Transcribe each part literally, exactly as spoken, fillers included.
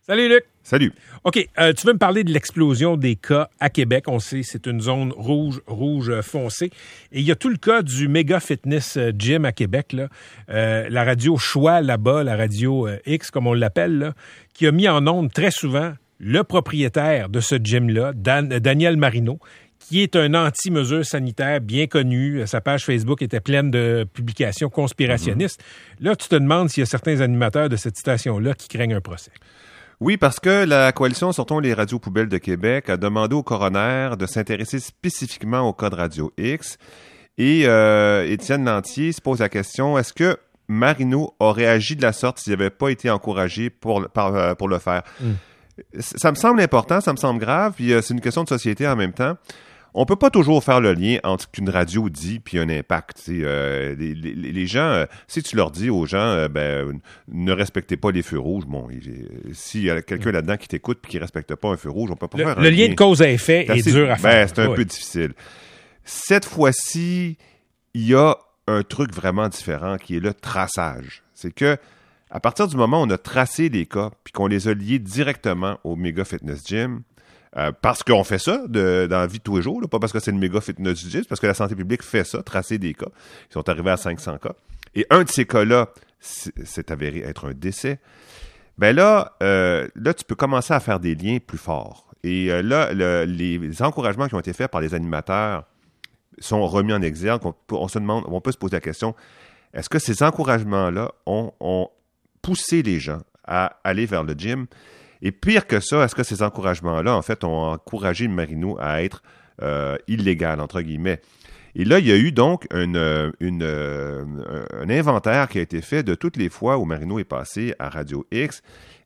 Salut Luc. Salut. OK, euh, tu veux me parler de l'explosion des cas à Québec. On sait, c'est une zone rouge, rouge foncé. Et il y a tout le cas du Méga Fitness Gym à Québec, là. Euh, la radio Choix là-bas, la radio euh, X, comme on l'appelle, là, qui a mis en onde très souvent le propriétaire de ce gym-là, Dan, Daniel Marino, qui est un anti-mesures sanitaires bien connu. Sa page Facebook était pleine de publications conspirationnistes. Mm-hmm. Là, tu te demandes s'il y a certains animateurs de cette station-là qui craignent un procès. Oui, parce que la coalition Sortons les radios poubelles de Québec a demandé au coroner de s'intéresser spécifiquement au cas de Radio X. Et euh, Étienne Lantier se pose la question, est-ce que Marino aurait agi de la sorte s'il n'avait pas été encouragé pour, par, pour le faire? Mm. Ça me semble important, ça me semble grave, puis euh, c'est une question de société en même temps. On peut pas toujours faire le lien entre ce qu'une radio dit puis un impact. Euh, les, les, les gens, euh, si tu leur dis aux gens, euh, ben, ne respectez pas les feux rouges, bon, s'il y a quelqu'un là-dedans qui t'écoute puis qui respecte pas un feu rouge, on peut pas le, faire le un lien. Le lien de cause à effet est, est dur à faire. Ben, c'est un oui. peu difficile. Cette fois-ci, il y a un truc vraiment différent qui est le traçage. C'est que à partir du moment où on a tracé les cas puis qu'on les a liés directement au Méga Fitness Gym, Euh, parce qu'on fait ça de, dans la vie de tous les jours, là, pas parce que c'est le Méga Fitness Gym, c'est parce que la santé publique fait ça, tracer des cas. Ils sont arrivés à cinq cents cas. Et un de ces cas-là s'est avéré être un décès. Ben là, euh, là, tu peux commencer à faire des liens plus forts. Et euh, là, le, les, les encouragements qui ont été faits par les animateurs sont remis en exergue. On, on se demande, on peut se poser la question, est-ce que ces encouragements-là ont, ont poussé les gens à aller vers le gym? Et pire que ça, est-ce que ces encouragements-là, en fait, ont encouragé Marino à être euh, illégal, entre guillemets? Et là, il y a eu donc une, une, euh, un inventaire qui a été fait de toutes les fois où Marino est passé à Radio X.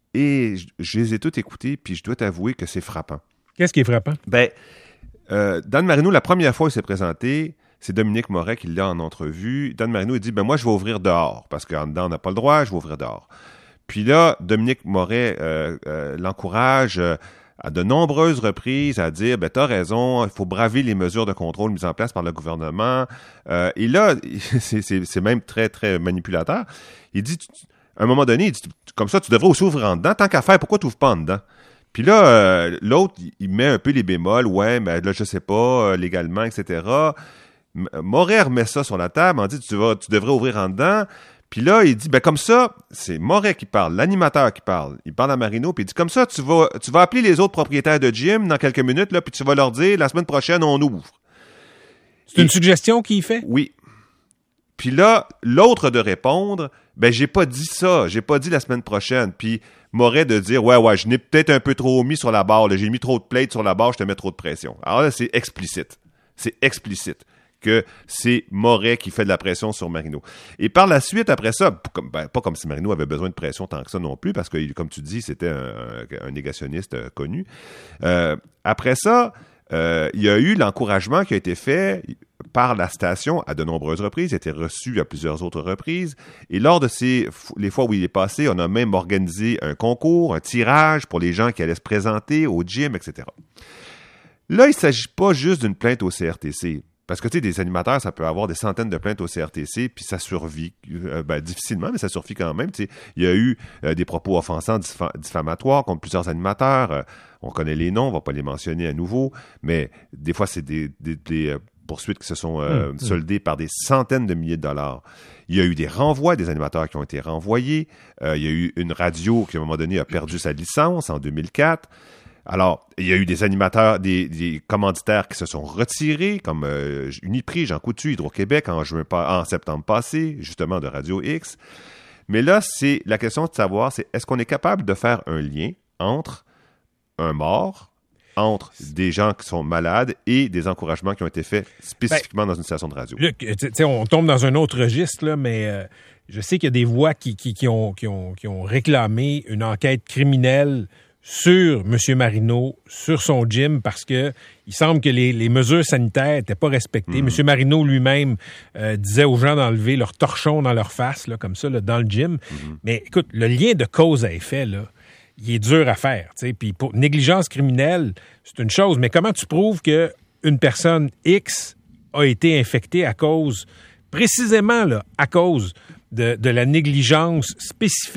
Et je, je les ai toutes écoutées, puis je dois t'avouer que c'est frappant. Qu'est-ce qui est frappant? Ben, euh, Dan Marino, la première fois où il s'est présenté, c'est Dominique Moret qui l'a en entrevue. Dan Marino, il dit, ben moi, je vais ouvrir dehors, parce qu'en dedans, on n'a pas le droit, je vais ouvrir dehors. Puis là, Dominique Moret euh, euh, l'encourage euh, à de nombreuses reprises à dire, ben t'as raison, il faut braver les mesures de contrôle mises en place par le gouvernement. Euh, et là, c'est, c'est, c'est même très, très manipulateur. Il dit, à un moment donné, il dit, comme ça, tu devrais aussi ouvrir en dedans. Tant qu'à faire, pourquoi tu n'ouvres pas en dedans? Puis là, euh, l'autre, il met un peu les bémols. Ouais, mais là, je sais pas, euh, légalement, et cetera. Moret remet ça sur la table, en dit, tu, vas, tu devrais ouvrir en dedans. Puis là, il dit, ben comme ça, c'est Moret qui parle, l'animateur qui parle. Il parle à Marino, puis il dit, comme ça, tu vas, tu vas appeler les autres propriétaires de gym dans quelques minutes, là, puis tu vas leur dire, la semaine prochaine, on ouvre. C'est Et, une suggestion qu'il fait? Oui. Puis là, l'autre de répondre, ben j'ai pas dit ça, j'ai pas dit la semaine prochaine. Puis Moret de dire, ouais, ouais, je n'ai peut-être un peu trop mis sur la barre, là, j'ai mis trop de plates sur la barre, je te mets trop de pression. Alors là, c'est explicite. C'est explicite que c'est Moret qui fait de la pression sur Marino. Et par la suite, après ça, ben, pas comme si Marino avait besoin de pression tant que ça non plus, parce que, comme tu dis, c'était un, un, un négationniste euh, connu. Euh, après ça, euh, il y a eu l'encouragement qui a été fait par la station à de nombreuses reprises, il a été reçu à plusieurs autres reprises. Et lors de ces les fois où il est passé, on a même organisé un concours, un tirage pour les gens qui allaient se présenter au gym, et cetera. Là, il ne s'agit pas juste d'une plainte au C R T C. Parce que, tu sais, des animateurs, ça peut avoir des centaines de plaintes au C R T C, puis ça survit, euh, ben, difficilement, mais ça survit quand même. Tu sais, il y a eu euh, des propos offensants, diffam- diffamatoires contre plusieurs animateurs. Euh, on connaît les noms, on va pas les mentionner à nouveau, mais des fois, c'est des, des, des euh, poursuites qui se sont euh, mmh, soldées mmh. par des centaines de milliers de dollars. Il y a eu des renvois, des animateurs qui ont été renvoyés. Euh, il y a eu une radio qui, à un moment donné, a perdu sa licence en deux mille quatre. Alors, il y a eu des animateurs, des, des commanditaires qui se sont retirés, comme euh, Uniprix, Jean Coutu, Hydro-Québec en, juin, en septembre passé, justement de Radio X. Mais là, c'est la question de savoir, c'est est-ce qu'on est capable de faire un lien entre un mort, entre des gens qui sont malades et des encouragements qui ont été faits spécifiquement ben, dans une station de radio? Luc, tu sais, on tombe dans un autre registre, là, mais euh, je sais qu'il y a des voix qui, qui, qui, ont, qui, ont, qui ont réclamé une enquête criminelle sur M. Marino, sur son gym, parce que il semble que les, les mesures sanitaires n'étaient pas respectées. Mmh. M. Marino lui-même euh, disait aux gens d'enlever leur torchon dans leur face, là, comme ça, là, dans le gym. Mmh. Mais écoute, le lien de cause à effet, là, il est dur à faire. Puis pour négligence criminelle, c'est une chose, mais comment tu prouves qu'une personne X a été infectée à cause, précisément là, à cause de, de la négligence spécifique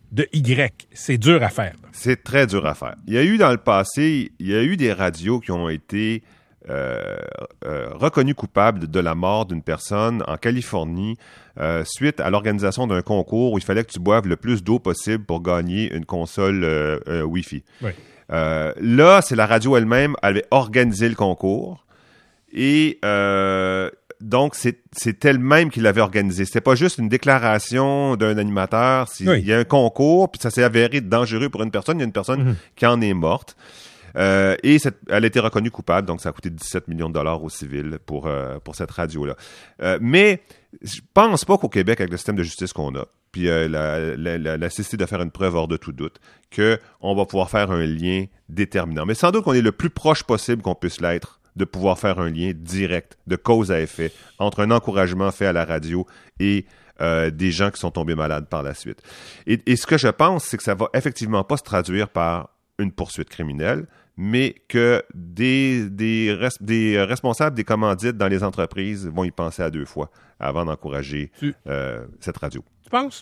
de Y. C'est dur à faire. C'est très dur à faire. Il y a eu dans le passé, il y a eu des radios qui ont été euh, euh, reconnues coupables de la mort d'une personne en Californie euh, suite à l'organisation d'un concours où il fallait que tu boives le plus d'eau possible pour gagner une console euh, euh, Wi-Fi. Oui. Euh, là, c'est la radio elle-même, elle avait organisé le concours et euh, donc c'est, c'est elle-même qui l'avait organisé. C'était pas juste une déclaration d'un animateur. Si, oui. Il y a un concours, puis ça s'est avéré dangereux pour une personne. Il y a une personne mm-hmm. qui en est morte. Euh, et cette, elle a été reconnue coupable, donc ça a coûté dix-sept millions de dollars aux civils pour, euh, pour cette radio-là. Euh, mais je pense pas qu'au Québec, avec le système de justice qu'on a, puis euh, la, la, la, la nécessité de faire une preuve hors de tout doute, qu'on va pouvoir faire un lien déterminant. Mais sans doute qu'on est le plus proche possible qu'on puisse l'être de pouvoir faire un lien direct, de cause à effet, entre un encouragement fait à la radio et euh, des gens qui sont tombés malades par la suite. Et, et ce que je pense, c'est que ça va effectivement pas se traduire par une poursuite criminelle, mais que des, des, res, des responsables des commandites dans les entreprises vont y penser à deux fois avant d'encourager tu... euh, cette radio. Tu penses?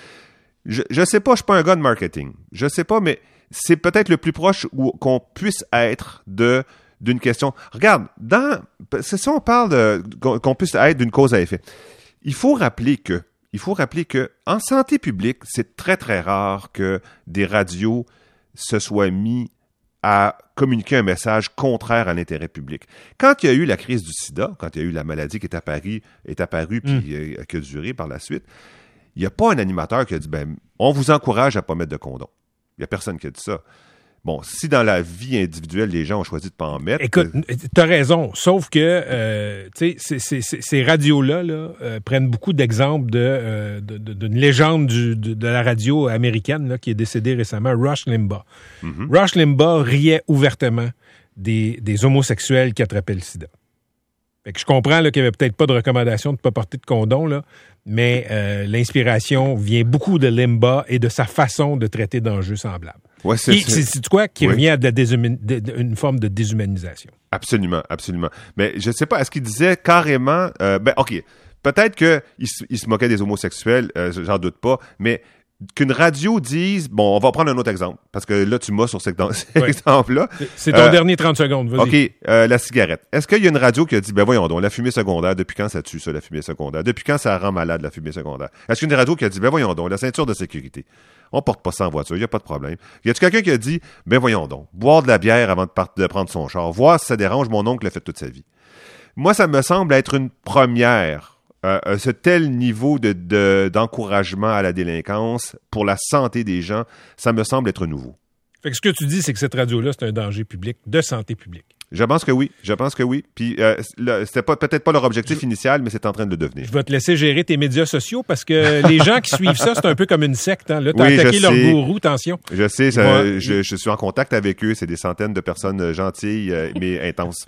Je, je sais pas, je suis pas un gars de marketing. Je sais pas, mais c'est peut-être le plus proche où, qu'on puisse être de d'une question. Regarde, dans c'est ça on parle de qu'on, qu'on puisse être d'une cause à effet. Il faut rappeler que il faut rappeler que en santé publique, c'est très très rare que des radios se soient mis à communiquer un message contraire à l'intérêt public. Quand il y a eu la crise du sida, quand il y a eu la maladie qui est apparue, est apparue puis mm. euh, qui a duré par la suite, il n'y a pas un animateur qui a dit ben on vous encourage à ne pas mettre de condom. Il n'y a personne qui a dit ça. Bon, si dans la vie individuelle, les gens ont choisi de ne pas en mettre... Écoute, euh... tu as raison, sauf que euh, tu sais, ces, ces, ces radios-là là, euh, prennent beaucoup d'exemples de, euh, de, de, d'une légende du, de, de la radio américaine là, qui est décédée récemment, Rush Limbaugh. Mm-hmm. Rush Limbaugh riait ouvertement des, des homosexuels qui attrapaient le sida. Fait que je comprends là, qu'il n'y avait peut-être pas de recommandation de ne pas porter de condom, là, mais euh, l'inspiration vient beaucoup de Limbaugh et de sa façon de traiter d'enjeux semblables. Ouais, c'est, qui, c'est, c'est quoi qui oui. revient à de la déshuma- de, de, une forme de déshumanisation. Absolument, absolument. Mais je ne sais pas, est-ce qu'il disait carrément... Euh, ben, OK, peut-être qu'il se, il se moquait des homosexuels, euh, j'en doute pas, mais qu'une radio dise... Bon, on va prendre un autre exemple, parce que là, tu m'as sur cet, cet oui. exemple-là. C'est, c'est ton euh, dernier trente secondes, vas-y. OK, euh, la cigarette. Est-ce qu'il y a une radio qui a dit, ben voyons donc, la fumée secondaire, depuis quand ça tue ça, la fumée secondaire? Depuis quand ça rend malade, la fumée secondaire? Est-ce qu'il y a une radio qui a dit, ben voyons donc, la ceinture de sécurité? On porte pas ça en voiture, il n'y a pas de problème. Y a-t-il quelqu'un qui a dit, ben voyons donc, boire de la bière avant de, part- de prendre son char, voir si ça dérange, mon oncle l'a fait toute sa vie. Moi, ça me semble être une première, euh, ce tel niveau de, de, d'encouragement à la délinquance pour la santé des gens, ça me semble être nouveau. Fait que ce que tu dis, c'est que cette radio-là, c'est un danger public, de santé publique. Je pense que oui, je pense que oui. Puis euh, le, c'était pas, peut-être pas leur objectif je, initial, mais c'est en train de le devenir. Je vais te laisser gérer tes médias sociaux parce que les gens qui suivent ça, c'est un peu comme une secte. Hein. Là, t'as oui, attaqué leur gourou, attention. Je sais, ça, ouais. je, je suis en contact avec eux. C'est des centaines de personnes gentilles, euh, mais intenses.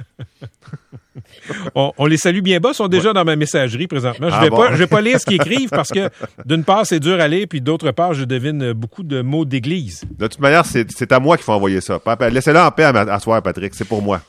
on, on les salue bien bas, ils sont déjà ouais. dans ma messagerie présentement. Je ah vais bon? pas, je vais pas lire ce qu'ils écrivent parce que d'une part, c'est dur à lire, puis d'autre part, je devine beaucoup de mots d'église. De toute manière, c'est, c'est à moi qu'il faut envoyer ça. Laissez-le en paix à, à soir, Patrick. C'est pour moi.